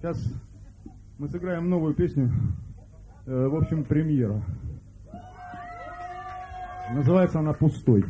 Сейчас мы сыграем новую песню, в общем, премьера. Называется она «Пустой».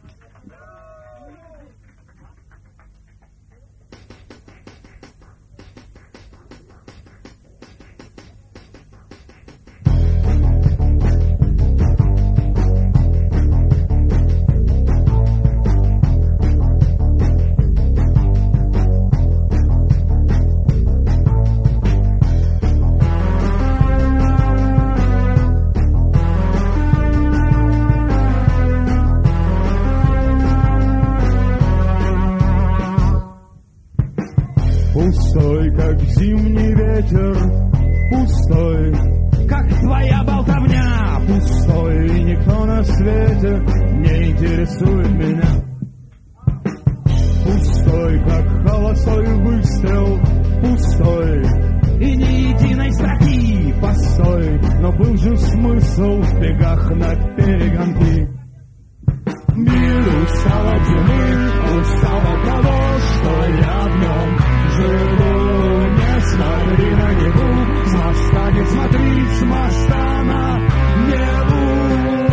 Пустой, как зимний ветер, пустой, как твоя болтовня, пустой, и никто на свете не интересует меня. Пустой, как холостой выстрел, пустой, и ни единой строки, постой, но был же смысл в бегах на перегонки. Мир устал от зимы, устал от того, что я в нем живу. Не смотри на Неву, с моста не смотри, с моста на Неву.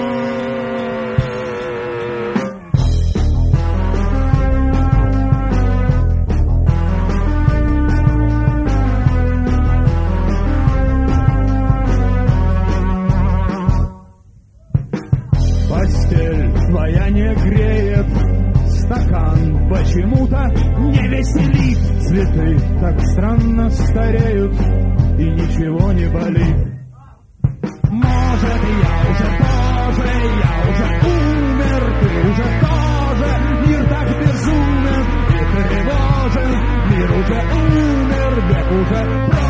Постель твоя не греет, стакан почему-то не веселит. Цветы так странно стареют, и ничего не болит. Может, я уже тоже, я уже умер, ты уже тоже. Мир так безумен и тревожен, мир уже умер, век уже прожит.